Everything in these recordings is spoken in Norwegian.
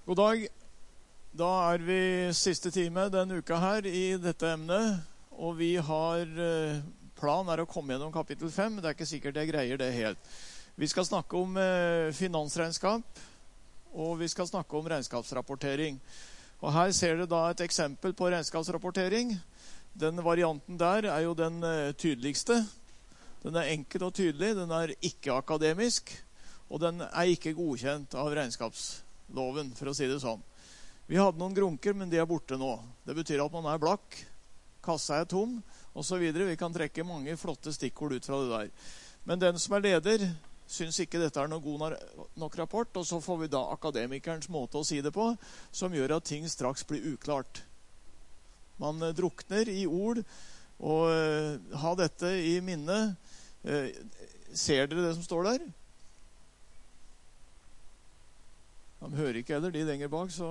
God dag. Da vi siste time denne uka her i dette emnet, og vi har plan å komme gjennom kapittel 5. Det ikke sikkert jeg greier det helt. Vi skal snakke om finansregnskap, og vi skal snakke om regnskapsrapportering. Og her ser dere da et eksempel på regnskapsrapportering. Den varianten der jo den tydeligste. Den enkel og tydelig, den ikke akademisk, og den ikke godkjent av regnskapsloven, for å si det sånn. Vi hadde noen grunker, men de borte nå. Det betyr at man blakk, kassa tom, og så videre. Vi kan trekke mange flotte stikkord ut fra det der. Men den som leder, synes ikke dette noen god nok rapport, og så får vi da akademikerens måte å si det på, som gjør at ting straks blir uklart. Man drukner i ord, og ha dette i minne. Ser dere det som står der? De hører ikke heller, de lenger bak, så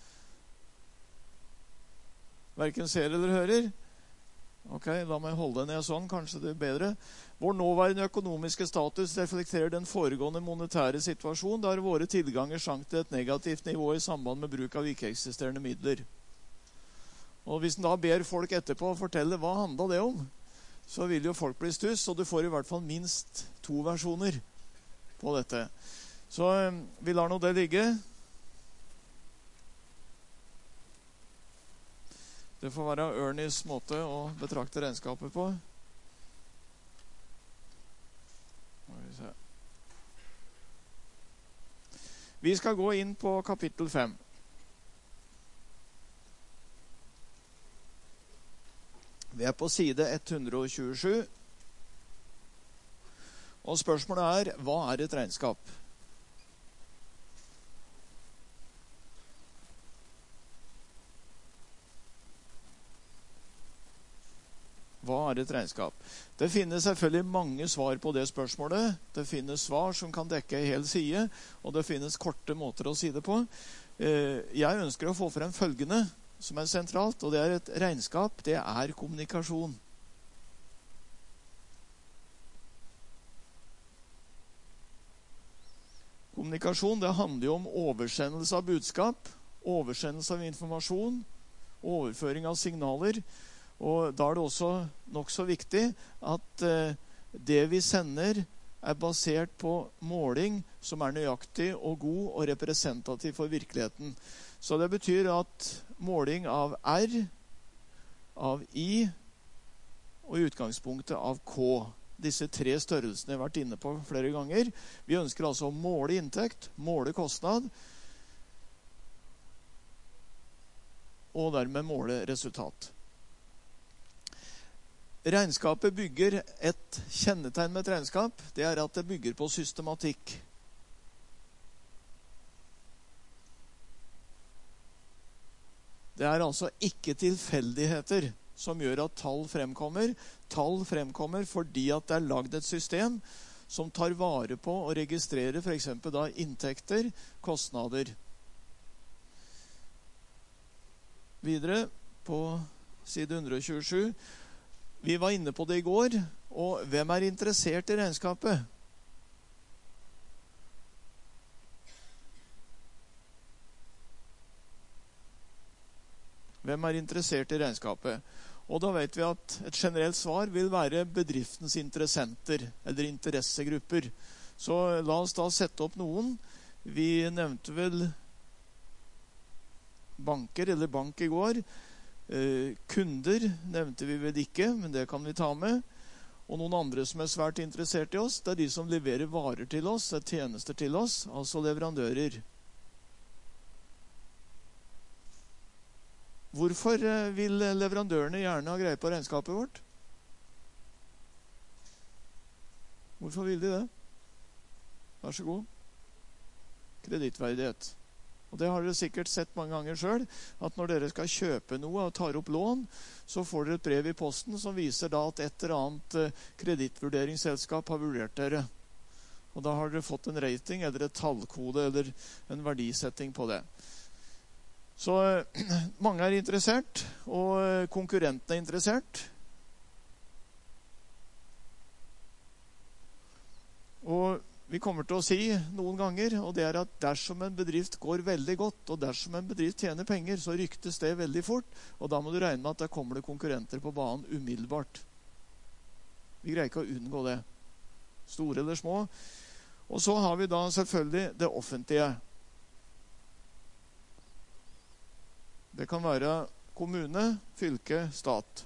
hverken ser eller hører. Ok, la meg holde ned sånn, kanskje det bedre. Vår nåværende økonomiske status reflekterer den foregående monetære situasjon, der våre tilganger sank til et negativt nivå i samband med bruk av ikke-eksisterende midler. Og hvis en da ber folk etterpå fortelle hva handlet det om, så vil jo folk bli stuss, og du får i hvert fall minst 2 versjoner på dette. Så vi lar nå det ligge. Det får være Ernies måte å betrakte regnskapet på. Vi skal gå inn på kapittel 5. Vi på side 127. Og spørsmålet hva et regnskap? Hva et regnskap? Det finnes selvfølgelig mange svar på det spørsmålet. Det finnes svar som kan dekke en hel side, og det finnes korte måter å si det på. Jeg ønsker å få frem følgende som sentralt, og det et regnskap, det kommunikasjon. Kommunikasjon, det handler jo om oversendelse av budskap, oversendelse av informasjon, overføring av signaler. Og da det også nok så viktig at det vi sender basert på måling som nøyaktig og god og representativ for virkeligheten. Så det betyr at måling av R, av I og i utgangspunktet av K. Disse 3 størrelsene jeg har vært inne på flere ganger. Vi ønsker altså å måle inntekt, måle kostnad, og dermed måle resultat. Regnskapet bygger et kjennetegn med et regnskap. Det at det bygger på systematikk. Det altså ikke tilfeldigheter som gjør at tall fremkommer. Tall fremkommer fordi at det laget et system som tar vare på og registrerer for eksempel da inntekter, kostnader. Videre på side 127. Vi var inne på det i går, og hvem interessert i regnskapet? Hvem interessert i regnskapet? Og da vet vi at et generelt svar vil være bedriftens interessenter, eller interessegrupper. Så la oss da sette opp noen. Vi nevnte vel banker, eller bank i går. Kunder nevnte vi vel ikke, men det kan vi ta med. Og noen andre som svært interessert i oss, det de som leverer varer til oss, tjenester til oss, altså leverandører. Hvorfor vil leverandørene gjerne ha greie på regnskapet vårt? Hvorfor vil de det? Vær så god. Kredittverdighet. Og det har dere sikkert sett mange ganger selv, at når dere skal kjøpe noe og tar opp lån, så får dere et brev i posten som viser da at et eller annet kredittvurderingsselskap har vurdert dere. Og da har dere fått en rating, eller et tallkode, eller en verdisetting på det. Så mange interessert, og konkurrentene interessert. Og vi kommer til å si noen ganger, og det at dersom en bedrift går veldig godt, og dersom en bedrift tjener penger, så ryktes det veldig fort, og da må du regne med at der kommer det konkurrenter på banen umiddelbart. Vi greier ikke å unngå det, store eller små. Og så har vi da selvfølgelig det offentlige. Det kan være kommune, fylke, stat.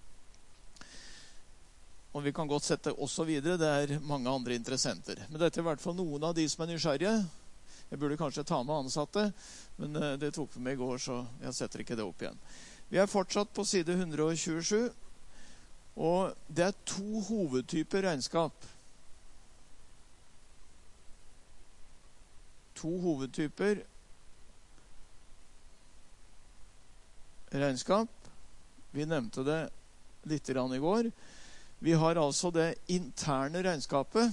Og vi kan godt sette også videre, det mange andre interessenter. Men dette i hvert fall noen av de som nysgjerrige. Jeg burde kanskje ta med ansatte, men det tok vi med i går, så jeg setter ikke det opp igjen. Vi fortsatt på side 127, og det 2 hovedtyper regnskap. 2 hovedtyper regnskap. Vi nevnte det litt i går. Vi har altså det interne regnskapet.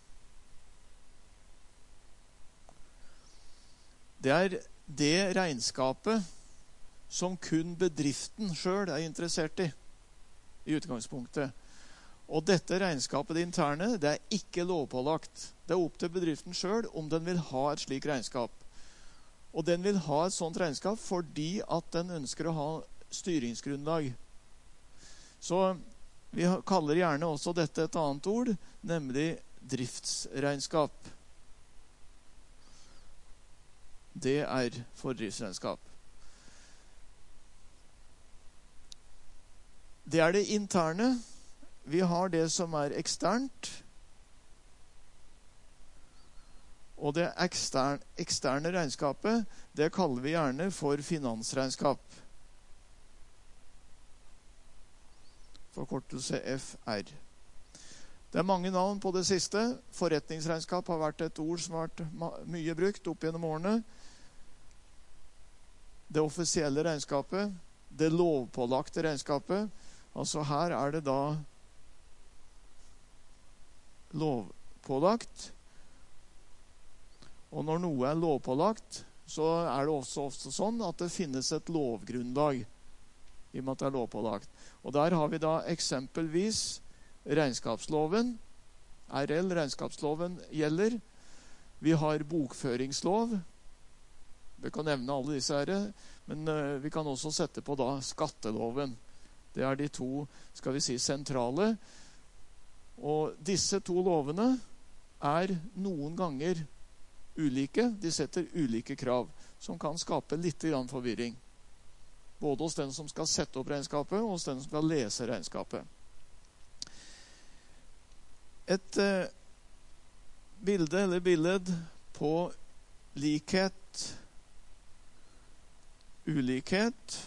Det det regnskapet som kun bedriften selv interessert i utgangspunktet. Og dette regnskapet, det interne, det ikke lovpålagt. Det opp til bedriften selv om den vil ha et slik regnskap. Og den vil ha et sånt regnskap fordi at den ønsker å ha styringsgrunnlag. Så vi kaller gjerne også dette et annet ord, nemlig driftsregnskap. Det for driftsregnskap. Det det interne. Vi har det som eksternt. Og det eksterne regnskapet, det kaller vi gjerne for finansregnskap. Forkortelse FR. Det mange navn på det siste. Forretningsregnskap har vært et ord som har vært mye brukt opp gjennom årene. Det offisielle regnskapet, det lovpålagte regnskapet. Altså her det da lovpålagt. Og når noe lovpålagt, så det også ofte sånn at det finnes et lovgrunnlag i og med at det lovpålagt. Og der har vi da eksempelvis regnskapsloven. RL, regnskapsloven, gjelder. Vi har bokføringslov. Vi kan nevne alle disse her, men vi kan også sette på da skatteloven. Det de 2, skal vi si, sentrale. Og disse 2 lovene noen ganger ulike. De setter ulike krav, som kan skape litt grann forvirring. Både hos den som skal sette opp regnskapet, og hos den som skal lese regnskapet. Et bilde eller billed på likhet, ulikhet,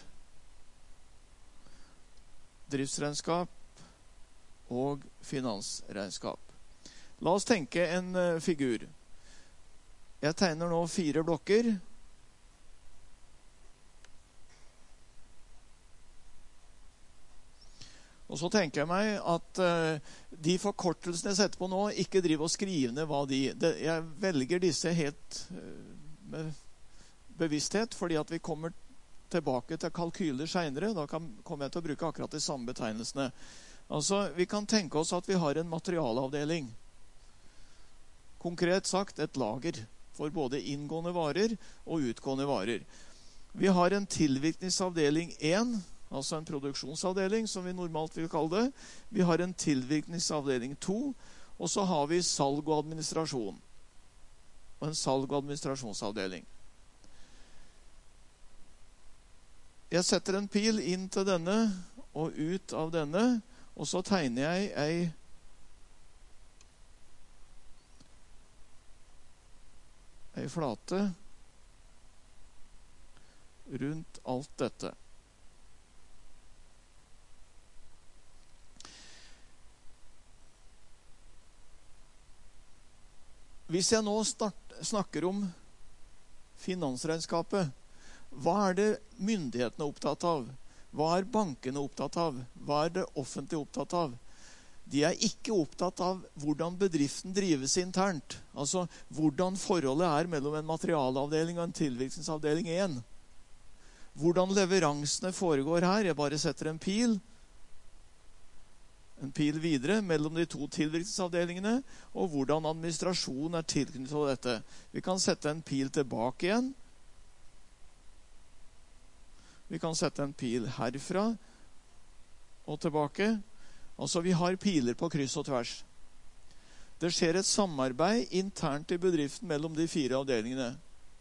driftsregnskap og finansregnskap. La oss tenke en figur. Jeg tegner nå 4 blokker. Og så tenker jeg meg at de forkortelsene jeg setter på nå, ikke driver og skriver ned hva jeg velger disse helt med bevissthet, fordi at vi kommer tilbake til kalkyler senere. Da kommer jeg til å bruke akkurat de samme betegnelsene. Altså, vi kan tenke oss at vi har en materialavdeling. Konkret sagt et lager for både inngående varer og utgående varer. Vi har en tilvirkningsavdeling 1, altså en produksjonsavdeling, som vi normalt vil kalle det. Vi har en tilvirkningsavdeling 2, og så har vi salg og administrasjon. Og en salg- og administrasjonsavdeling. Jeg setter en pil inn til denne, og ut av denne, og så tegner jeg ei flate rundt alt dette. Hvis jeg nå snakker om finansregnskapet, hva det myndighetene opptatt av? Hva bankene opptatt av? Hva det offentlige opptatt av? De ikke opptatt av hvordan bedriften drives internt. Altså hvordan forholdet mellom en materialavdeling og en tilvirkningsavdeling 1. Hvordan leveransene foregår her. Jeg bare setter en pil. en pil videre mellom de to tilvirkningsavdelingene, og hvordan administrasjon er tilknyttet til dette. Vi kan sette en pil tilbake igjen. Vi kan sette en pil herfra og tilbake. Altså, vi har piler på kryss og tvers. Det skjer et samarbeid internt i bedriften mellom de 4 avdelingene.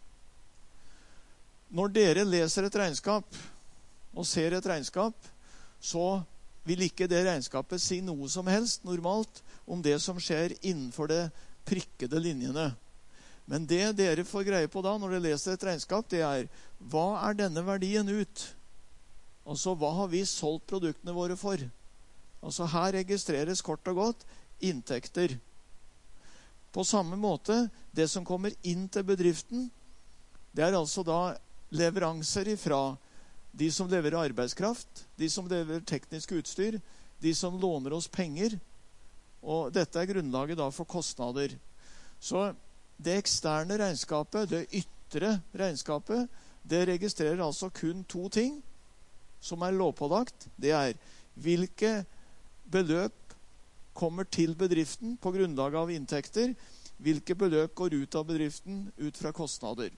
Når dere leser et regnskap og ser et regnskap, så vil ikke det regnskapet si noe som helst normalt om det som skjer innenfor de prikkede linjene. Men det dere får greie på da når dere leser et regnskap, det er: hva er denne verdien ut? Altså, hva har vi solgt produktene våre for? Altså, her registreres kort og godt inntekter. På samme måte, det som kommer inn til bedriften, det er altså da leveranser ifra de som leverer arbeidskraft, de som leverer teknisk utstyr, de som låner oss penger. Og dette er grunnlaget da for kostnader. Så det eksterne regnskapet, det ytre regnskapet, det registrerer altså kun 2 ting som er lovpålagt. Det er hvilke beløp kommer til bedriften på grunnlag av inntekter, hvilke beløp går ut av bedriften ut fra kostnader.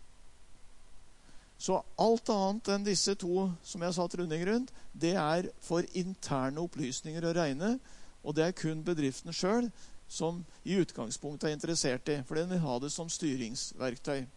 Så alt annet enn disse 2 som jeg satt runding rundt, det er for interne opplysninger å regne, og det er kun bedriften selv som i utgangspunktet er interessert i, for den vil ha det som styringsverktøy.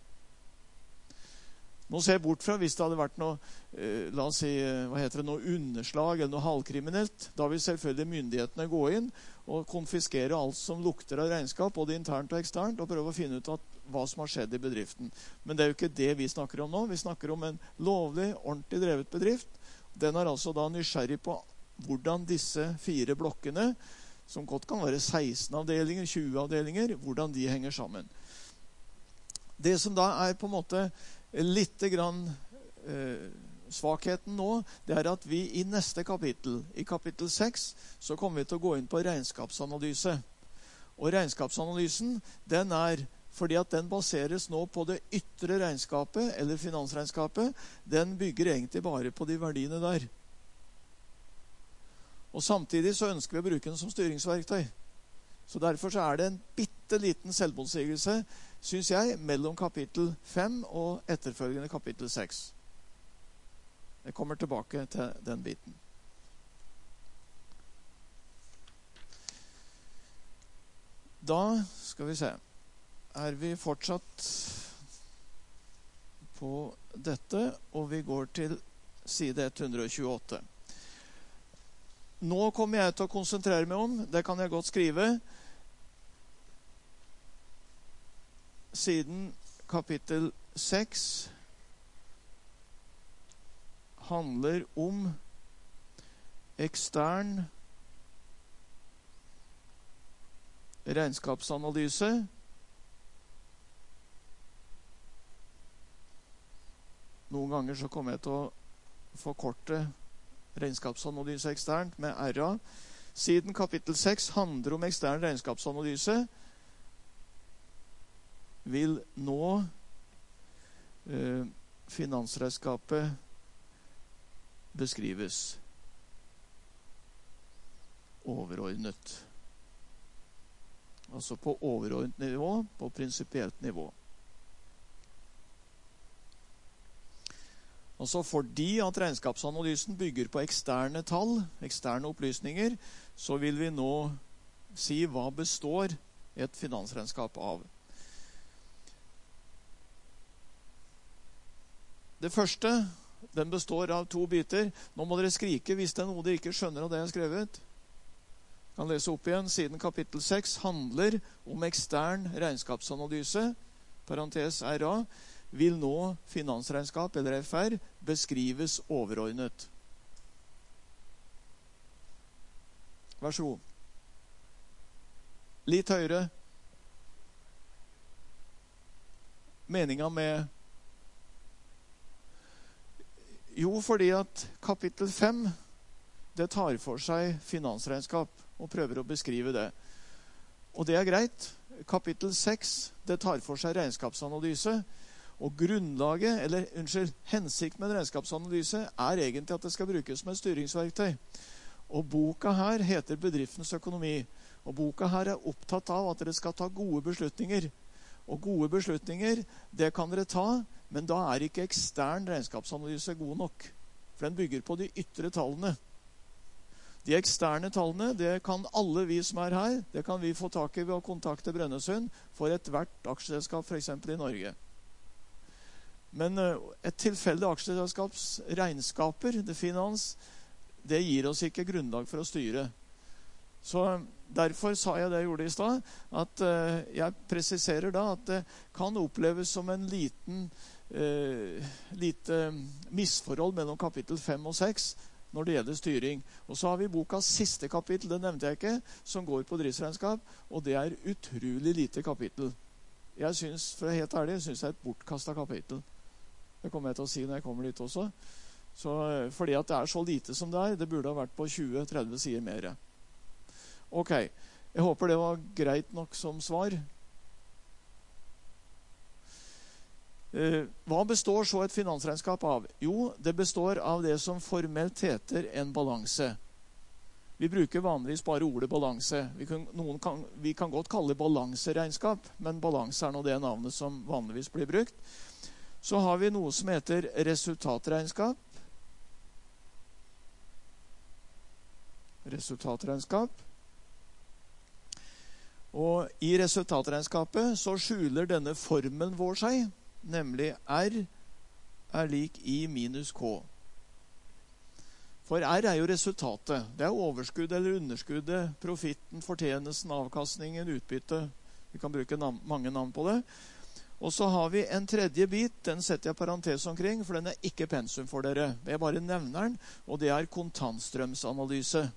Nå ser jeg bort fra hvis det hadde vært noe, la oss si, noe underslag eller noe halvkriminelt. Da vil selvfølgelig myndighetene gå inn og konfiskere alt som lukter av regnskap, både internt og eksternt, og prøve å finne ut hva som har skjedd i bedriften. Men det er jo ikke det vi snakker om nå. Vi snakker om en lovlig, ordentlig drevet bedrift. Den er altså da nysgjerrig på hvordan disse 4 blokkene, som godt kan være 16 avdelinger, 20 avdelinger, hvordan de henger sammen. Det som da er på en måte litt grann svakheten nå, det er at vi i neste kapittel, i kapittel 6, så kommer vi til å gå inn på regnskapsanalyse. Og regnskapsanalysen, den er fordi at den baseres nå på det ytre regnskapet, eller finansregnskapet. Den bygger egentlig bare på de verdiene der. Og samtidig så ønsker vi å bruke den som styringsverktøy. Så derfor så er det en bitteliten selvmotsigelse, synes jeg, mellom kapittel 5 og etterfølgende kapittel 6. Jeg kommer tilbake til den biten. Da skal vi se. Er vi fortsatt på dette, og vi går til side 128. Nå kommer jeg til å konsentrere meg om, det kan jeg godt skrive, siden kapittel 6 handler om ekstern regnskapsanalyse. Noen ganger så kommer jeg til å forkorte regnskapsanalyse eksternt med RA. Siden kapittel 6 handler om ekstern regnskapsanalyse, vil nå finansregnskapet beskrives overordnet. Altså på overordnet nivå, på prinsipielt nivå. Altså fordi at regnskapsanalysen bygger på eksterne tall, eksterne opplysninger, så vil vi nå si hva består et finansregnskap av. Det første, den består av 2 biter. Nå må dere skrike hvis det er noe dere ikke skjønner av det jeg har skrevet. Jeg kan lese opp igjen. Siden kapittel 6 handler om ekstern regnskapsanalyse, parentes RA, vil nå finansregnskap, eller FR, beskrives overordnet. Vær så god. Litt høyere. Meningen med... Jo, fordi at kapittel 5, det tar for seg finansregnskap, og prøver å beskrive det. Og det er greit. Kapittel 6, det tar for seg regnskapsanalyse, og grunnlaget, hensikt med en regnskapsanalyse er egentlig at det skal brukes som et styringsverktøy. Og boka her heter Bedriftens økonomi. Og boka her er opptatt av at dere skal ta gode beslutninger. Og gode beslutninger, det kan dere ta, men da er ikke ekstern regnskapsanalyse god nok. For den bygger på de ytre tallene. De eksterne tallene, det kan alle vi som er her, det kan vi få tak i ved å kontakte Brønnøysund for et hvert aksjeselskap, for eksempel i Norge. Men et tilfeldig aksjeselskaps regnskaper, det finans, det gir oss ikke grunnlag for å styre. Så derfor sa jeg det jeg gjorde i stad, at jeg presiserer da at det kan oppleves som en lite misforhold mellom kapittel 5 og 6 når det gjelder styring. Og så har vi bokas siste kapittel, det nevnte jeg ikke, som går på driftsregnskap, og det er utrolig lite kapittel. Jeg synes, for å være helt ærlig, synes det er et bortkastet kapittel. Det kommer jeg til å si når jeg kommer dit også. Så, fordi at det er så lite som det er, det burde ha vært på 20-30 sider mer. Ok, jeg håper det var greit nok som svar. Hva består så et finansregnskap av? Jo, det består av det som formelt heter en balanse. Vi bruker vanligvis bare ordet balanse. Vi kan godt kalle det balanseregnskap, men balanse er nå det navnet som vanligvis blir brukt. Så har vi noe som heter resultatregnskap. Resultatregnskap. Og i resultatregnskapet så skjuler denne formelen vår seg, nemlig R er lik I minus K. For R er jo resultatet. Det er overskudd eller underskuddet, profitten, fortjenesten, avkastningen, utbytte. Vi kan bruke mange navn på det. Og så har vi en tredje bit, den setter jeg parentes omkring, for den er ikke pensum for dere. Jeg bare nevner den, og det er kontantstrømsanalyse.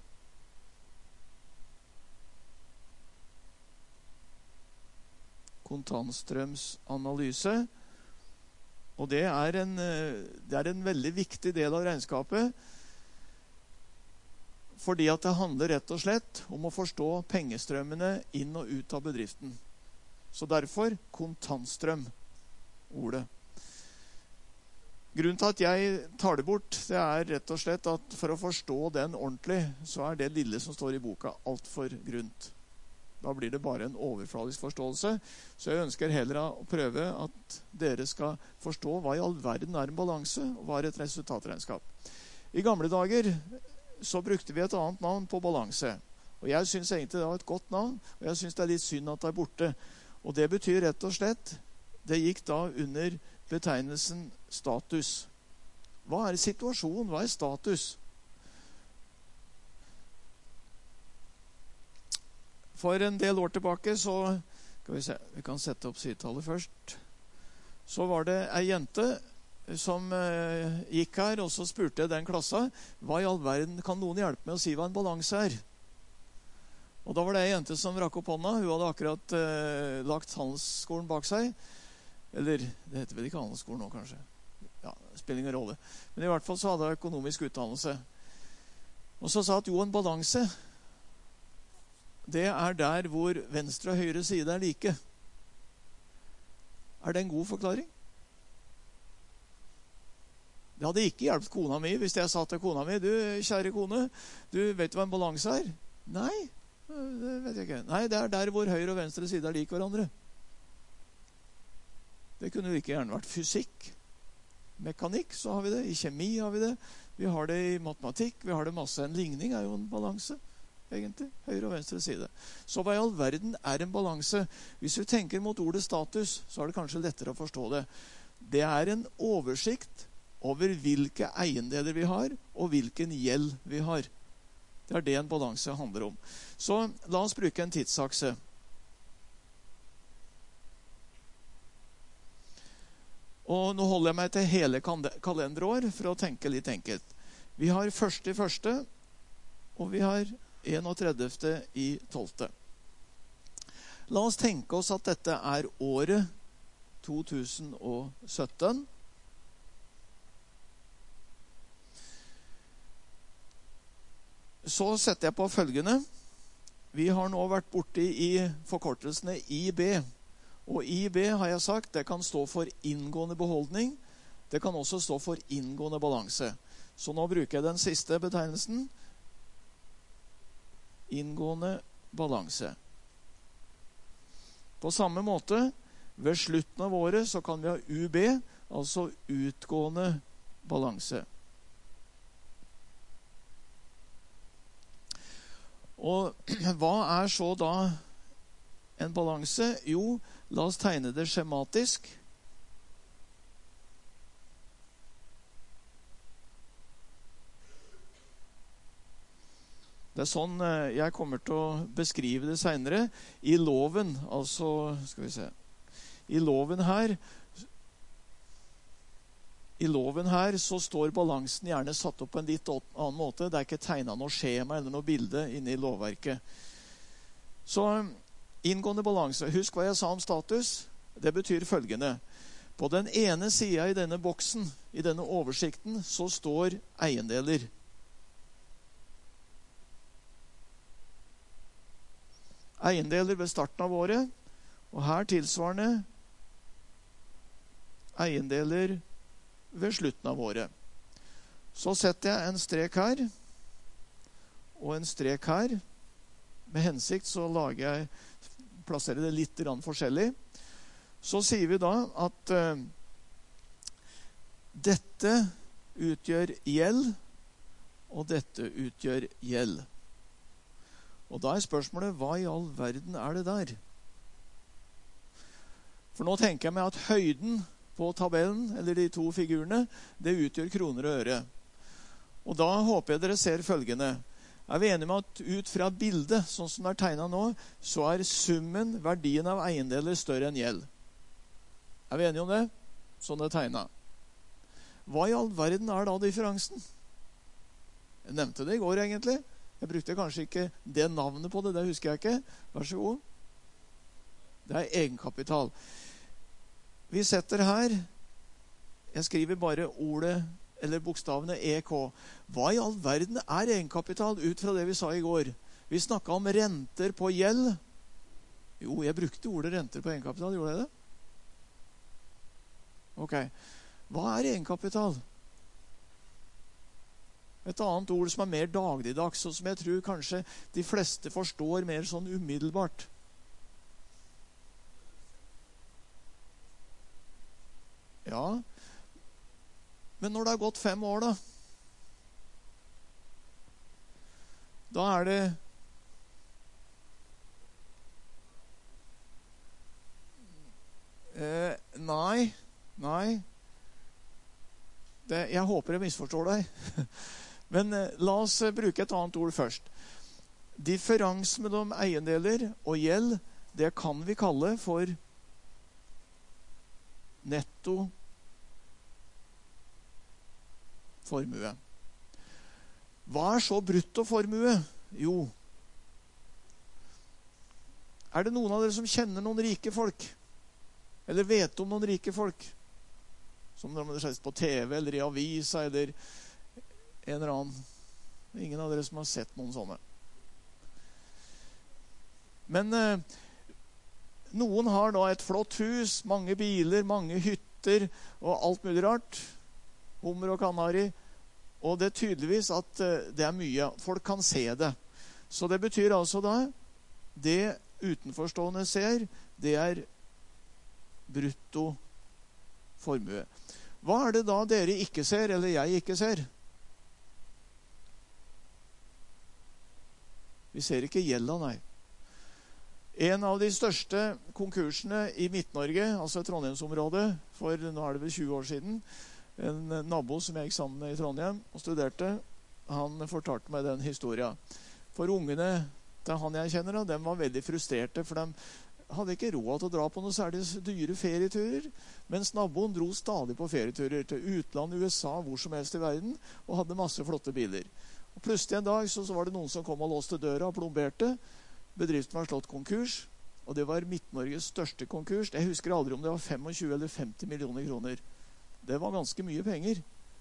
Kontantstrømsanalyse. Og det er en veldig viktig del av regnskapet, fordi at det handler rett og slett om å forstå pengestrømmene inn og ut av bedriften. Så derfor kontantstrøm, ordet. Grunnen til at jeg tar det bort, det er rett og slett at for å forstå den ordentlig, så er det lille som står i boka alt for grunt. Da blir det bare en overfladisk forståelse. Så jeg ønsker heller å prøve at dere skal forstå hva i all verden er en balanse, og hva er et resultatregnskap. I gamle dager så brukte vi et annet navn på balanse. Og jeg synes egentlig det var et godt navn, og jeg synes det er litt synd at det er borte. Og det betyr rett og slett, det gikk da under betegnelsen status. Hva er situasjonen? Hva er status? For en del år tilbake så, skal vi se, vi kan sette opp sidetallet først. Så var det en jente som gikk her, og så spurte jeg den klassa, hva i all verden kan noen hjelpe med å si hva en balanse er? Og da var det en jente som rakk opp hånda. Hun hadde akkurat lagt handelsskolen bak seg. Eller, det heter vel ikke handelsskolen nå, kanskje. Ja, det spiller ingen rolle. Men i hvert fall så hadde hun økonomisk utdannelse. Og så sa at jo, en balanse, det er der hvor venstre og høyre side er like. Er det en god forklaring? Det hadde ikke hjulpet kona mi hvis jeg sa til kona mi, du, kjære kone, du vet hva en balanse er? Nei, det vet jeg ikke. Nei, det er der hvor høyre og venstre side er like hverandre. Det kunne jo ikke gjerne vært fysikk. Mekanikk, så har vi det. I kjemi har vi det. Vi har det i matematikk. Vi har det masse. En ligning er jo en balanse, egentlig. Høyre og venstre side. Så hva i all verden er en balanse? Hvis vi tenker mot ordet status, så er det kanskje lettere å forstå det. Det er en oversikt over hvilke eiendeler vi har, og hvilken gjeld vi har. Det er det en balanse handler om. Så la oss bruke en tidsakse. Og nå holder jeg meg til hele kalenderår for å tenke litt enkelt. Vi har 1.1., og vi har 31.12. La oss tenke oss at dette er året 2017. Så setter jeg på følgende. Vi har nå vært borte i forkortelsene IB. Og IB har jeg sagt, det kan stå for inngående beholdning. Det kan også stå for inngående balanse. Så nå bruker jeg den siste betegnelsen. inngående balanse. På samme måte, ved slutten av året så kan vi ha UB, altså utgående balanse. Og hva er så da en balanse? Jo, la oss tegne det skjematisk. Det er sånn jeg kommer til å beskrive det senere. I loven, altså, skal vi se, i loven her så står balansen gjerne satt opp på en litt annen måte. Det er ikke tegnet noe skjema eller noe bilde inne i lovverket. Så inngående balanse. Husk hva jeg sa om status. Det betyr følgende. På den ene siden i denne boksen, i denne oversikten, så står eiendeler. Eiendeler ved starten av året, og her tilsvarende eiendeler ved slutten av året. Så setter jeg en strek her, og en strek her. Med hensikt så plasserer det litt forskjellig. Så sier vi da at dette utgjør gjeld, og dette utgjør gjeld. Og da er spørsmålet, hva i all verden er det der? For nå tenker jeg meg at høyden på tabellen, eller de to figurene, det utgjør kroner og øre. Og da håper jeg dere ser følgende. Er vi enige med at ut fra bildet, sånn som det er tegnet nå, så er summen, verdien av eiendeler større enn gjeld? Er vi enige om det? Sånn det er tegnet. Hva i all verden er da differansen? Jeg nevnte det i går egentlig. Jeg brukte kanskje ikke det navnet på det, det husker jeg ikke. Vær så god. Det er egenkapital. Vi setter her, jeg skriver bare ordet, eller bokstavene EK. Hva i all verden er egenkapital ut fra det vi sa i går? Vi snakket om renter på gjeld. Jo, jeg brukte ordet renter på egenkapital, gjorde jeg det? Ok. Hva er egenkapital? Et annet ord som er mer dagligdags, og som jeg tror kanskje de fleste forstår mer sånn umiddelbart. Ja, men når det har gått 5 år da, da er det Nei. Jeg håper jeg misforstår deg. Men la oss bruke et annet ord først. Differansen mellom eiendeler og gjeld, det kan vi kalle for netto formue. Hva er så bruttoformue? Jo, er det noen av dere som kjenner noen rike folk? Eller vet om noen rike folk? Som de har sett på TV eller i avisa eller en eller annen. Ingen av dere som har sett noen sånne. Men noen har da et flott hus, mange biler, mange hytter og alt mulig rart. Hummer og kanari. Og det er tydeligvis at det er mye. Folk kan se det. Så det betyr altså da, det utenforstående ser, det er brutto formue. Hva er det da dere ikke ser, eller jeg ikke ser? Vi ser ikke gjelda, nei. En av de største konkursene i Midt-Norge, altså Trondheimsområdet, for nå er det vel 20 år siden, en nabo som jeg gikk sammen med i Trondheim og studerte, han fortalte meg den historien. For ungene til han jeg kjenner, de var veldig frustrerte, for de hadde ikke råd til å dra på noe særlig dyre ferieturer, mens naboen dro stadig på ferieturer til utland, USA, hvor som helst i verden, og hadde masse flotte biler. Og plutselig en dag så var det noen som kom og låste døra og plomberte. Bedriften var slått konkurs, og det var Midt-Norges største konkurs. Jeg husker aldri om det var 25 eller 50 millioner kroner. Det var ganske mye penger.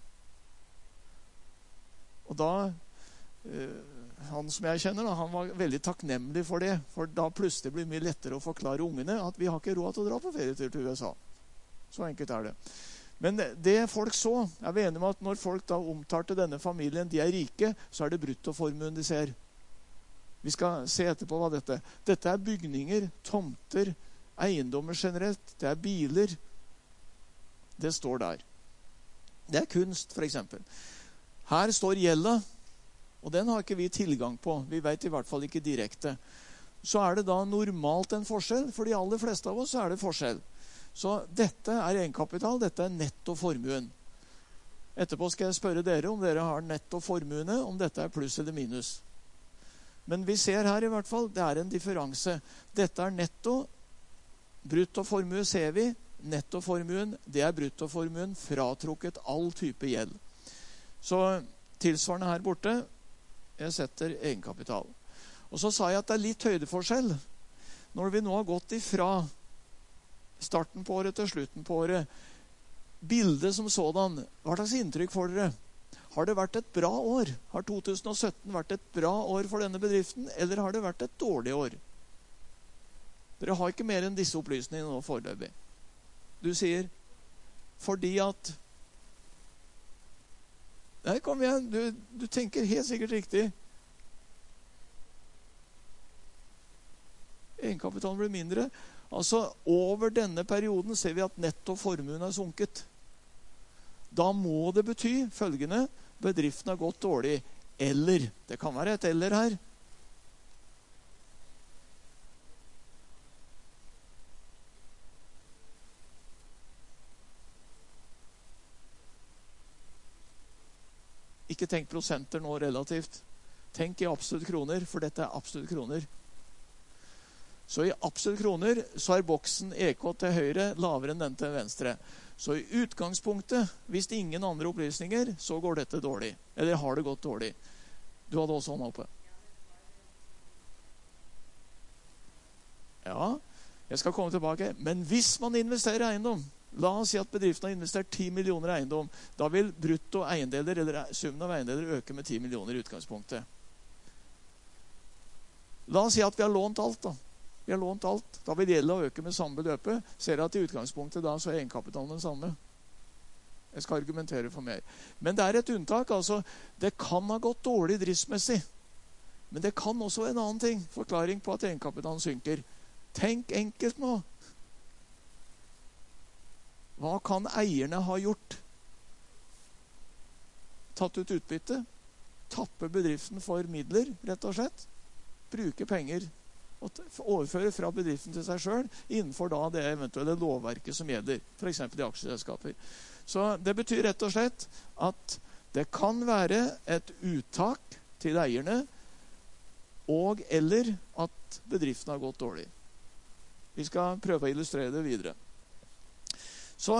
Og da, han som jeg kjenner, han var veldig takknemlig for det, for da plutselig blir det mye lettere å forklare ungene at vi har ikke råd til å dra på ferietur til USA. Så enkelt er det. Men det folk så, jeg er enig med at når folk da omtalte denne familien, de er rike, så er det bruttoformuen de ser. Vi skal se etterpå hva dette er. Dette er bygninger, tomter, eiendommer generelt. Det er biler. Det står der. Det er kunst, for eksempel. Her står gjelda, og den har ikke vi tilgang på. Vi vet i hvert fall ikke direkte. Så er det da normalt en forskjell. For de aller fleste av oss er det forskjell. Så dette er egenkapital, dette er netto formuen. Etterpå skal jeg spørre dere om dere har netto formuene, om dette er pluss eller minus. Men vi ser her i hvert fall, det er en differanse. Dette er netto. Bruttoformue ser vi. Nettoformuen, det er bruttoformuen fratrukket all type gjeld. Så tilsvarende her borte, jeg setter egenkapital. Og så sa jeg at det er litt høydeforskjell. Når vi nå har gått ifra starten på året til slutten på året, bildet som sådan, hva slags inntrykk får dere? Har det vært et bra år? Har 2017 vært et bra år for denne bedriften, eller har det vært et dårlig år? Dere har ikke mer enn disse opplysningene nå foreløpig. Du sier, fordi at... Nei, kom igjen, du tenker helt sikkert riktig. Egenkapitalen blir mindre. Altså, over denne perioden ser vi at nettoformuen er sunket. Da må det bety følgende: bedriften har gått dårlig. Eller, det kan være et eller her. Ikke tenk prosenter nå relativt. Tenk i absolutt kroner, for dette er absolutt kroner. Så i absolutt kroner så er boksen EK til høyre lavere enn den til venstre. Så i utgangspunktet, hvis ingen andre opplysninger, så går dette dårlig. Eller har det gått dårlig. Du hadde også hånda oppe. Ja, jeg skal komme tilbake. Men hvis man investerer i eiendom, la oss si at bedriften har investert 10 millioner i eiendom, da vil brutto eiendeler, eller summen av eiendeler, øke med 10 millioner i utgangspunktet. La oss si at vi har lånt alt da. Vi har lånt alt. Da vil gjelda øke med samme beløpet. Ser at i utgangspunktet da så er egenkapitalen den samme. Jeg skal argumentere for mer. Men det er et unntak. Altså, det kan ha gått dårlig driftsmessig. Men det kan også være en annen ting. Forklaring på at egenkapitalen synker. Tenk enkelt nå. Hva kan eierne ha gjort? Tatt ut utbytte? Tappe bedriften for midler, rett og slett? Bruke penger og overføre fra bedriften til seg selv innenfor da det eventuelle lovverket som gjelder, for eksempel i aksjeselskaper. Så det betyr rett og slett at det kan være et uttak til eierne, og eller at bedriften har gått dårlig. Vi skal prøve å illustrere det videre. Så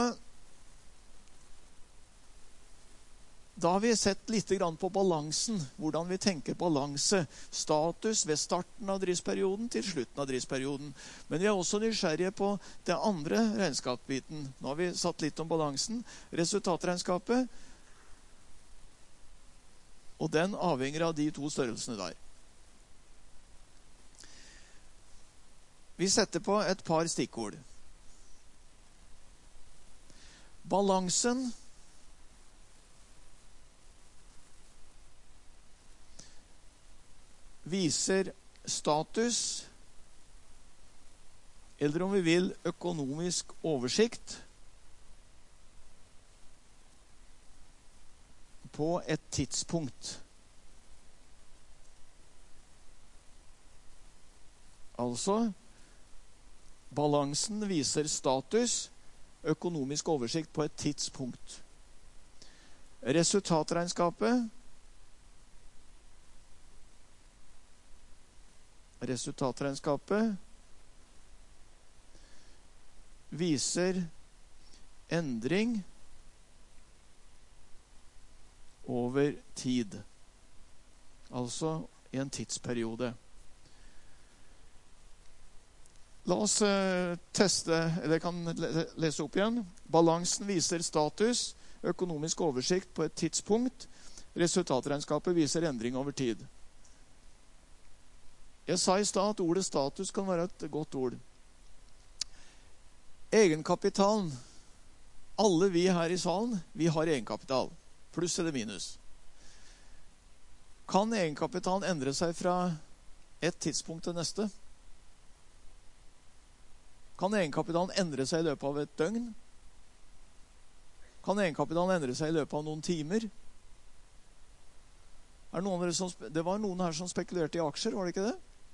da har vi sett litt grann på balansen, hvordan vi tenker balanse, status ved starten av driftsperioden til slutten av driftsperioden. Men vi er også nysgjerrige på det andre regnskapsbiten. Nå har vi satt litt om balansen. Resultatregnskapet, og den avhenger av de to størrelsene der. Vi setter på et par stikkord. Balansen viser status, eller om vi vil økonomisk oversikt, på et tidspunkt. Altså, balansen viser status, økonomisk oversikt på et tidspunkt. Resultatregnskapet viser endring over tid. Altså i en tidsperiode. La oss teste, eller jeg kan lese opp igjen. Balansen viser status, økonomisk oversikt på et tidspunkt. Resultatregnskapet viser endring over tid. Jeg sa i stad at ordet status kan være et godt ord. Egenkapitalen. Alle vi her i salen, vi har egenkapital. Pluss eller minus. Kan egenkapitalen endre seg fra et tidspunkt til neste? Kan egenkapitalen endre seg i løpet av et døgn? Kan egenkapitalen endre seg i løpet av noen timer? Det var noen her som spekulerte i aksjer, var det ikke det?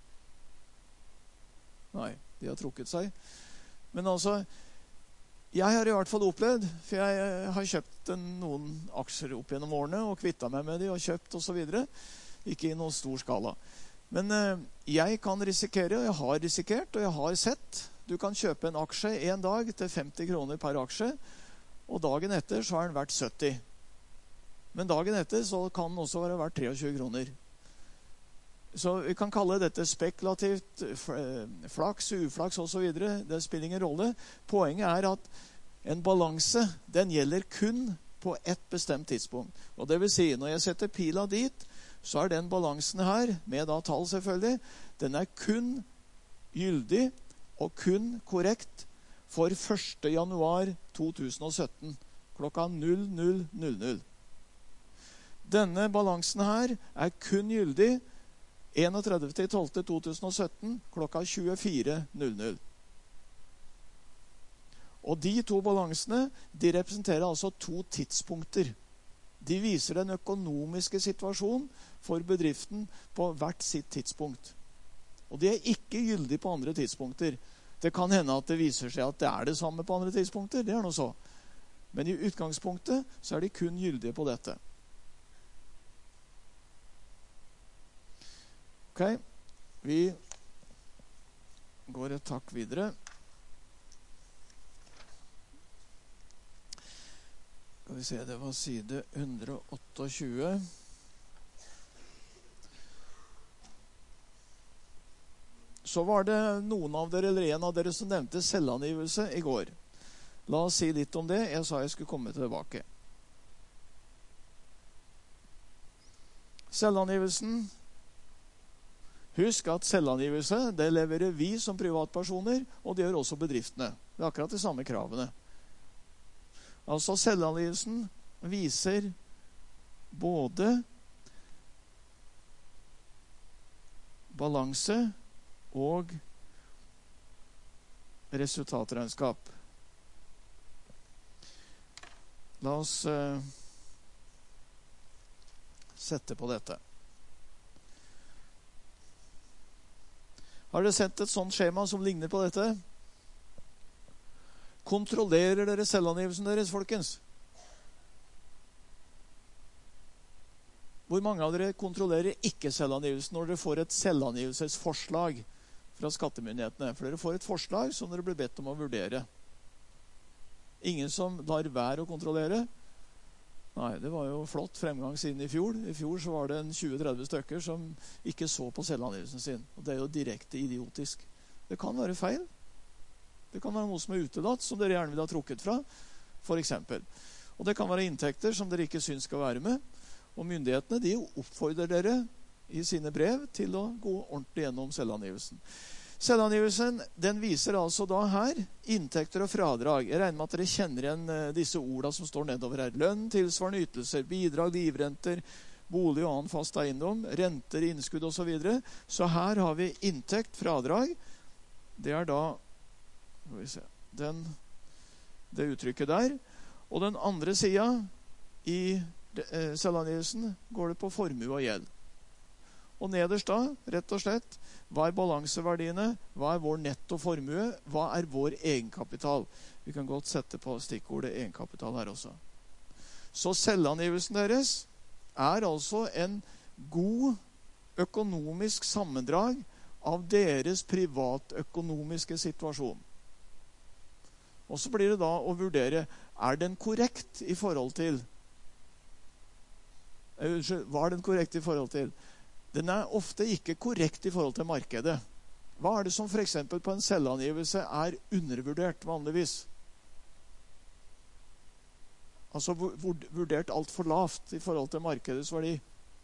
Nei, de har trukket seg. Men altså, jeg har i hvert fall opplevd, for jeg har kjøpt noen aksjer opp gjennom årene, og kvittet meg med de, og kjøpt og så videre. Ikke i noen stor skala. Men jeg kan risikere, og jeg har risikert, og jeg har sett. Du kan kjøpe en aksje en dag til 50 kroner per aksje, og dagen etter så er den verdt 70. Men dagen etter så kan den også være verdt 23 kroner. Så vi kan kalle dette spekulativt, flaks, uflaks og så videre. Det spiller ingen rolle. Poenget er at en balanse, den gjelder kun på et bestemt tidspunkt. Og det vil si, når jeg setter pila dit, så er den balansen her, med da tall selvfølgelig, den er kun gyldig og kun korrekt for 1. januar 2017, klokka 00:00. Denne balansen her er kun gyldig 31.12.2017, klokka 24:00. Og de to balansene, de representerer altså to tidspunkter. De viser den økonomiske situasjonen for bedriften på hvert sitt tidspunkt. Og de er ikke gyldige på andre tidspunkter. Det kan hende at det viser seg at det er det samme på andre tidspunkter. Det er noe så. Men i utgangspunktet så er de kun gyldige på dette. Ok, vi går et takk videre. Skal vi se, det var side 128. Så var det noen av dere, eller en av dere, som nevnte selvangivelse i går. La oss si litt om det. Jeg sa jeg skulle komme tilbake. Selvangivelsen. Husk at selvangivelse, det leverer vi som privatpersoner, og det gjør også bedriftene. Det er akkurat de samme kravene. Altså selvangivelsen viser både balanse og resultatregnskap. La oss sette på dette. Har dere sett et sånt skjema som ligner på dette? Kontrollerer dere selvangivelsen deres, folkens? Hvor mange av dere kontrollerer ikke selvangivelsen når dere får et selvangivelsesforslag fra skattemyndighetene? For dere får et forslag som dere blir bedt om å vurdere. Ingen som lar være å kontrollere? Nei, det var jo flott fremgang siden i fjor. I fjor så var det 20-30 stykker som ikke så på selvangivelsen sin. Og det er jo direkte idiotisk. Det kan være feil. Det kan være noe som er utelatt, som dere gjerne vil ha trukket fra, for eksempel. Og det kan være inntekter som dere ikke synes skal være med. Og myndighetene, de oppfordrer dere i sine brev til å gå ordentlig gjennom selvangivelsen. Selvangivelsen, den viser altså da her inntekter og fradrag. Jeg regner med at dere kjenner igjen disse ordene som står nedover her. Lønn, tilsvarende ytelser, bidrag, livrenter, bolig og annen fast eiendom, renter, innskudd og så videre. Så her har vi inntekt, fradrag. Det er da, skal vi se, det uttrykket der. Og den andre siden i selvangivelsen går det på formue og gjeld. Og nederst da, rett og slett, hva er balanseverdiene? Hva er vår netto formue? Hva er vår egenkapital? Vi kan godt sette på stikkordet egenkapital her også. Så selvangivelsen deres er altså en god økonomisk sammendrag av deres privatøkonomiske situasjon. Og så blir det da å vurdere, er den korrekt i forhold til? Hva er den korrekt i forhold til? Den er ofte ikke korrekt i forhold til markedet. Hva er det som for eksempel på en selvangivelse er undervurdert vanligvis? Altså vurdert alt for lavt i forhold til markedets verdi.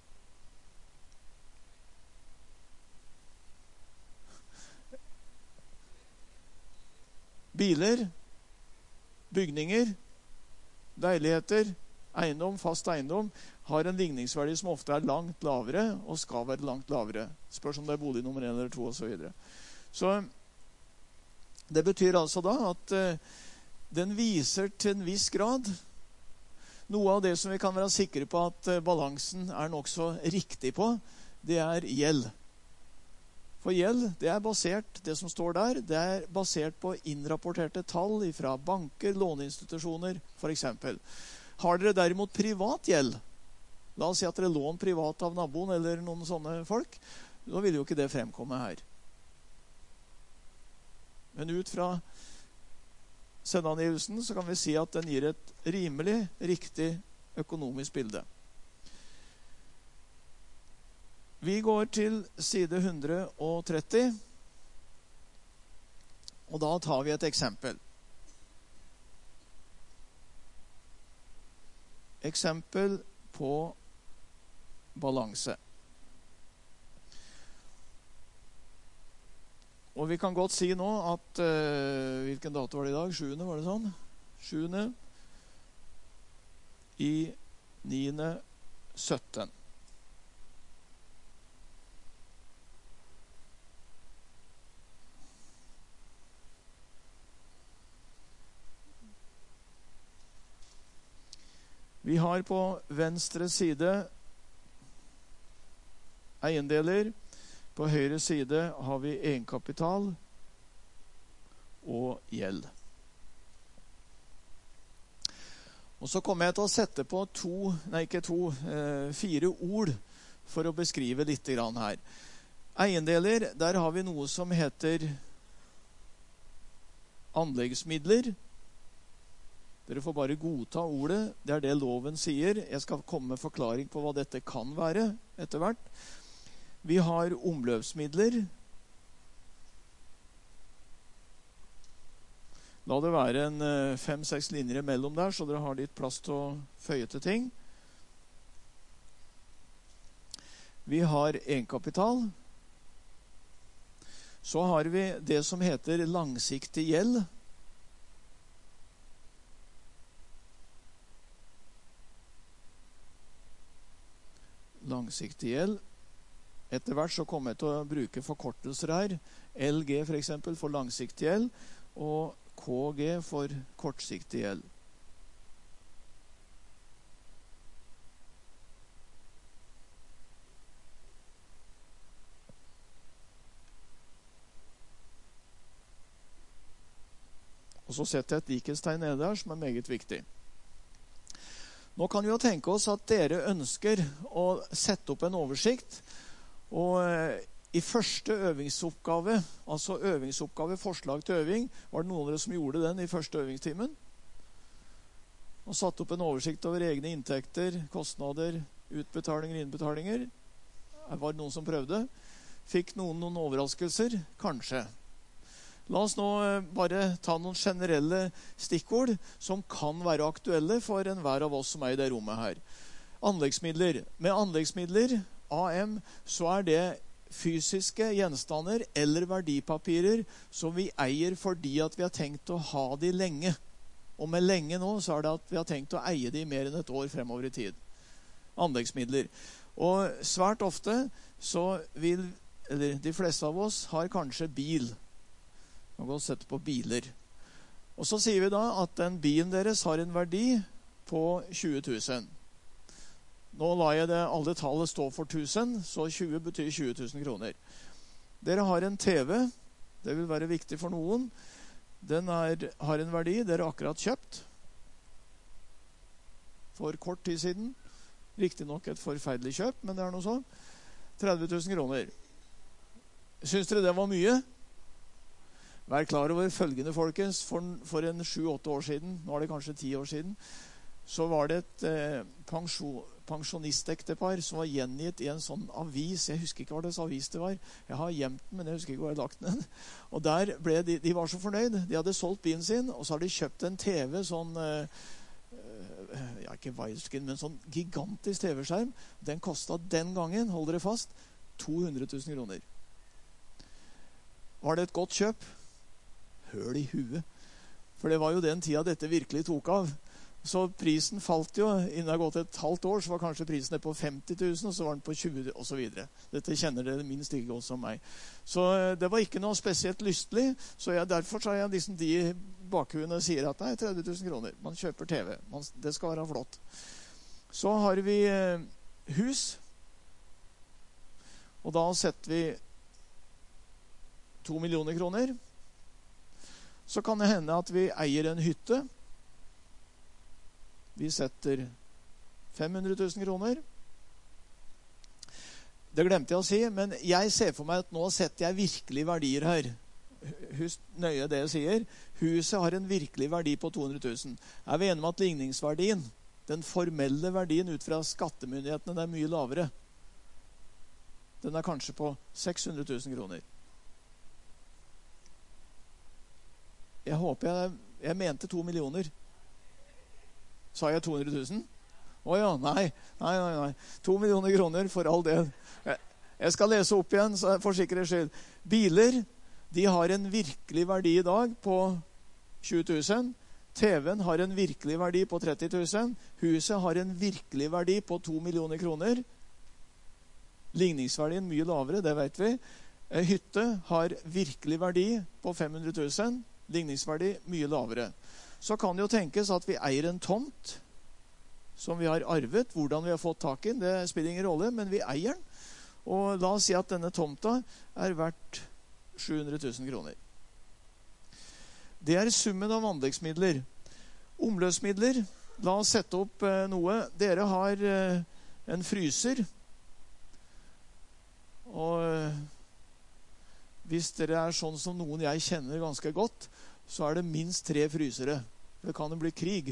Biler, bygninger, leiligheter, eiendom, fast eiendom. har en ligningsverdi som ofte er langt lavere, og skal være langt lavere. Spørs om det er bolig nummer 1 eller 2 og så videre. Så det betyr altså da at den viser til en viss grad noe av det som vi kan være sikre på at balansen er nok så riktig på, det er gjeld. For gjeld, det er basert, det som står der, det er basert på innrapporterte tall fra banker, låneinstitusjoner, for eksempel. Har dere derimot privat gjeld, la oss si at dere lån privat av naboen eller noen sånne folk, da vil jo ikke det fremkomme her. Men ut fra selvangivelsen så kan vi si at den gir et rimelig riktig økonomisk bilde. Vi går til side 130, og da tar vi et eksempel. Eksempel på balanse. Og vi kan godt si nå at, hvilken dato var det i dag? 7. var det sånn? 7. i 9. 17. Vi har på venstre side eiendeler. På høyre side har vi egenkapital og gjeld. Og så kommer jeg til å sette på 4 ord for å beskrive litt grann her. Eiendeler, der har vi noe som heter anleggsmidler. Dere får bare godta ordet, det er det loven sier. Jeg skal komme med forklaring på hva dette kan være etter hvert. Vi har omløpsmidler. La det være en 5-6 linjer imellom der, så dere har litt plass til å føye til ting. Vi har egenkapital. Så har vi det som heter langsiktig gjeld. Langsiktig gjeld. Etter hvert så kommer jeg til å bruke forkortelser her. LG for eksempel for langsiktig gjeld, og KG for kortsiktig gjeld. Og så setter jeg et likhetstegn nede der som er meget viktig. Nå kan vi jo tenke oss at dere ønsker å sette opp en oversikt, og i første øvingsoppgave, altså øvingsoppgave, forslag til øving, var det noen av dere som gjorde den i første øvingstimen? Og satte opp en oversikt over egne inntekter, kostnader, utbetalinger, innbetalinger. Var det noen som prøvde? Fikk noen overraskelser? Kanskje. La oss nå bare ta noen generelle stikkord som kan være aktuelle for enhver av oss som er i det rommet her. Anleggsmidler. Med anleggsmidler, AM, så er det fysiske gjenstander eller verdipapirer som vi eier fordi at vi har tenkt å ha de lenge. Og med lenge nå så er det at vi har tenkt å eie de mer enn et år fremover i tid. Anleggsmidler. Og svært ofte så vil, eller de fleste av oss har kanskje bil. Man kan sette på biler. Og så sier vi da at den bilen deres har en verdi på 20 000. Nå la jeg det alle tallet stå for 1000, så 20 betyr 20 000 kroner. Dere har en TV, det vil være viktig for noen. Den har en verdi, dere har akkurat kjøpt. For kort tid siden. Riktig nok et forferdelig kjøp, men det er noe sånn. 30 000 kroner. Syns dere det var mye? Vær klar over følgende, folkens. For en 7-8 år siden, nå er det kanskje 10 år siden, så var det et pensjonistektepar som var gjengitt i en sånn avis. Jeg husker ikke hva det avis det var. Jeg har gjemt den, men jeg husker ikke hvor jeg har lagt den. Og der ble de var så fornøyd. De hadde solgt bilen sin, og så har de kjøpt en TV, sånn, ja, ikke widescreen, men sånn gigantisk TV-skjerm. Den kostet den gangen, hold dere fast, 200 000 kroner. Var det et godt kjøp? Høl i huet. For det var jo den tida dette virkelig tok av. Så prisen falt jo. Innen det har gått et halvt år, så var kanskje prisen på 50 000, og så var den på 20 000, og så videre. Dette kjenner dere minst like godt som meg. Så det var ikke noe spesielt lystelig, så derfor så har jeg liksom de bakhuene sier at nei, 30 000 kroner. Man kjøper TV. Det skal være flott. Så har vi hus. Og da setter vi 2 millioner kroner. Så kan det hende at vi eier en hytte. Vi setter 500 000 kroner. Det glemte jeg å si, men jeg ser for meg at nå setter jeg virkelig verdier her. Husk nøye det jeg sier. Huset har en virkelig verdi på 200 000. Er vi enige om at ligningsverdien, den formelle verdien ut fra skattemyndighetene, den er mye lavere? Den er kanskje på 600 000 kroner. Jeg håper jeg mente 2 millioner. Sa jeg 200 000? Åja, nei. 2 millioner kroner for all del. Jeg skal lese opp igjen, for sikkerhets skyld. Biler, de har en virkelig verdi i dag på 20 000. TV-en har en virkelig verdi på 30 000. Huset har en virkelig verdi på 2 millioner kroner. Ligningsverdien mye lavere, det vet vi. Hytte har virkelig verdi på 500 000. Ligningsverdi mye lavere. Så kan det jo tenkes at vi eier en tomt som vi har arvet. Hvordan vi har fått tak i den, det spiller ingen rolle, men vi eier den. Og la oss si at denne tomta er verdt 700 000 kroner. Det er summen av anleggsmidler. Omløpsmidler, la oss sette opp noe. Dere har en fryser. Og hvis dere er sånn som noen jeg kjenner ganske godt, så er det minst 3 frysere. Det kan jo bli krig.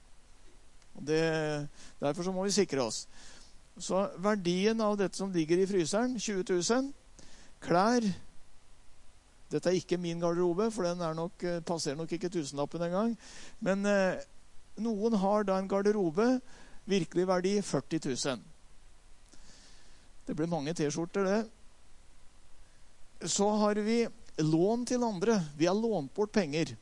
Derfor så må vi sikre oss. Så verdien av dette som ligger i fryseren, 20 000. Klær. Dette er ikke min garderobe, for den passerer nok ikke tusenlappen en gang. Men noen har da en garderobe, virkelig verdi 40 000. Det blir mange t-skjorter, det. Så har vi lån til andre. Vi har lånt bort penger.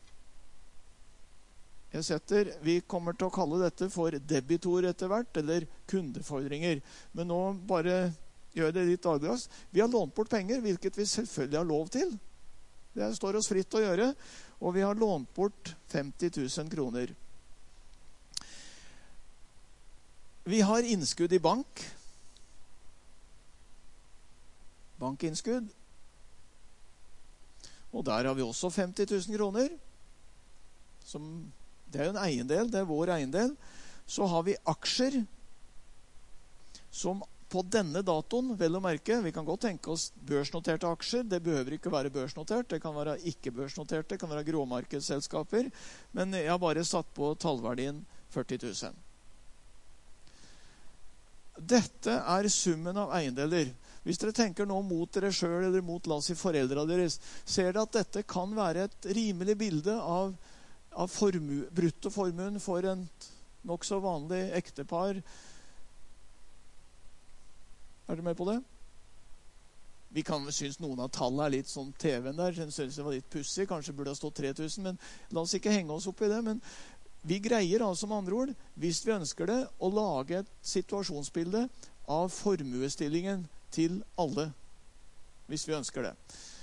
Vi kommer til å kalle dette for debitor etter hvert, eller kundefordringer. Men nå bare gjør det litt dagligdags. Vi har lånt bort penger, hvilket vi selvfølgelig har lov til. Det står oss fritt å gjøre. Og vi har lånt bort 50 000 kroner. Vi har innskudd i bank. Bankinnskudd. Og der har vi også 50 000 kroner. Det er jo en eiendel, det er vår eiendel. Så har vi aksjer som på denne datoen, vel å merke, vi kan godt tenke oss børsnoterte aksjer. Det behøver ikke være børsnotert, det kan være ikke børsnoterte, det kan være gråmarkedsselskaper. Men jeg har bare satt på tallverdien 40 000. Dette er summen av eiendeler. Hvis dere tenker nå mot dere selv eller mot foreldrene deres, ser dere at dette kan være et rimelig bilde av bruttoformuen for en nok så vanlig ektepar. Er dere med på det? Vi kan synes noen av tallene er litt sånn TV-en der. Den synes det var litt pussig. Kanskje burde ha stått 3000, men la oss ikke henge oss opp i det. Men vi greier altså med andre ord, hvis vi ønsker det, å lage et situasjonsbilde av formuestillingen til alle, hvis vi ønsker det.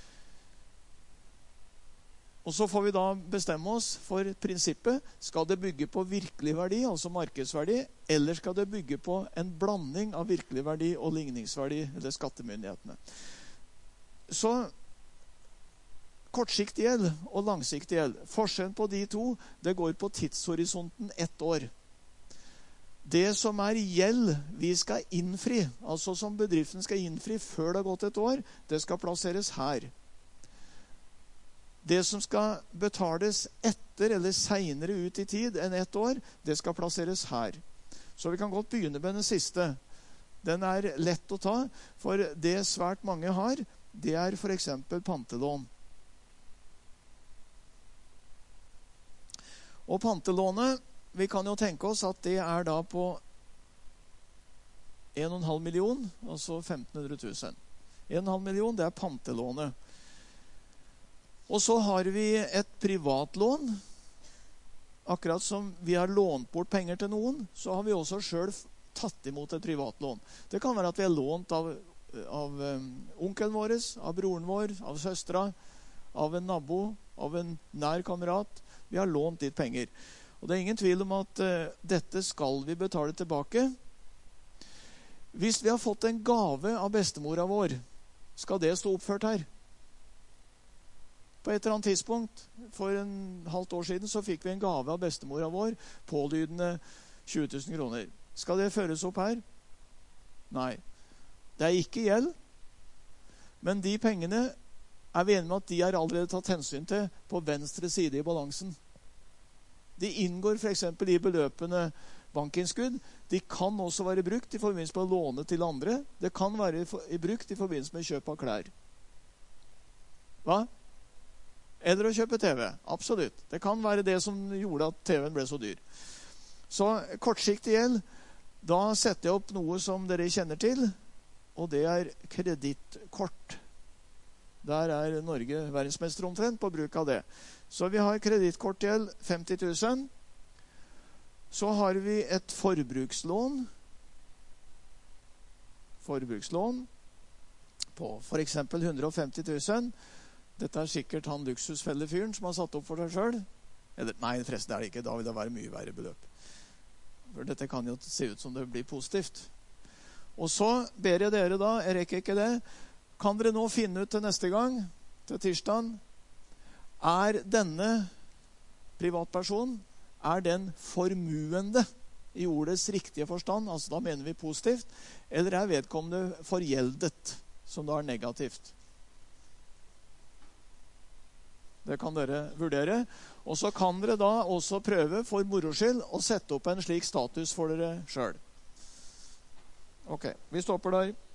Og så får vi da bestemme oss for prinsippet. Skal det bygge på virkelig verdi, altså markedsverdi, eller skal det bygge på en blanding av virkelig verdi og ligningsverdi, eller skattemyndighetene? Så kortsiktig gjeld og langsiktig gjeld. Forskjellen på de to, det går på tidshorisonten 1 år. Det som er gjeld vi skal innfri, altså som bedriften skal innfri før det har gått 1 år, det skal plasseres her. Det som skal betales etter eller senere ut i tid enn 1 år, det skal plasseres her. Så vi kan godt begynne med den siste. Den er lett å ta, for det svært mange har, det er for eksempel pantelån. Og pantelånet, vi kan jo tenke oss at det er da på 1,5 million, altså 1500 000. 1,5 million, det er pantelånet. Og så har vi et privatlån. akkurat som vi har lånt bort penger til noen, så har vi også selv tatt imot et privatlån. Det kan være at vi har lånt av onkelen vår, av broren vår, av søstra, av en nabo, av en nær kamerat. Vi har lånt dit penger. Og det er ingen tvil om at dette skal vi betale tilbake. Hvis vi har fått en gave av bestemora vår, skal det stå oppført her? På et eller annet tidspunkt, for en halvt år siden, så fikk vi en gave av bestemora vår, pålydende 20 000 kroner. Skal det føres opp her? Nei. Det er ikke gjeld, men de pengene er vi enige med at de er allerede tatt hensyn til på venstre side i balansen. De inngår for eksempel i beløpende bankinnskudd. De kan også være brukt i forbindelse med å låne til andre. Det kan være brukt i forbindelse med kjøp av klær. Hva? Eller å kjøpe TV. Absolutt. Det kan være det som gjorde at TV-en ble så dyr. Så kortsiktig gjeld, da setter jeg opp noe som dere kjenner til, og det er kredittkort. Der er Norge verdensmester omtrent på bruk av det. Så vi har kredittkortgjeld 50 000. Så har vi et forbrukslån. Forbrukslån på for eksempel 150 000. Dette er sikkert han luksusfellefyren som har satt opp for seg selv. Eller, nei, forresten er det ikke. Da vil det være mye verre beløp. For dette kan jo se ut som det blir positivt. Og så ber jeg dere da, jeg rekker ikke det, kan dere nå finne ut til neste gang, til tirsdagen, er denne privatpersonen, er den formuende i ordets riktige forstand, altså da mener vi positivt, eller er vedkommende forgjeldet, som da er negativt? Det kan dere vurdere. Og så kan dere da også prøve for moro skyld å sette opp en slik status for dere selv. Ok, vi stopper der.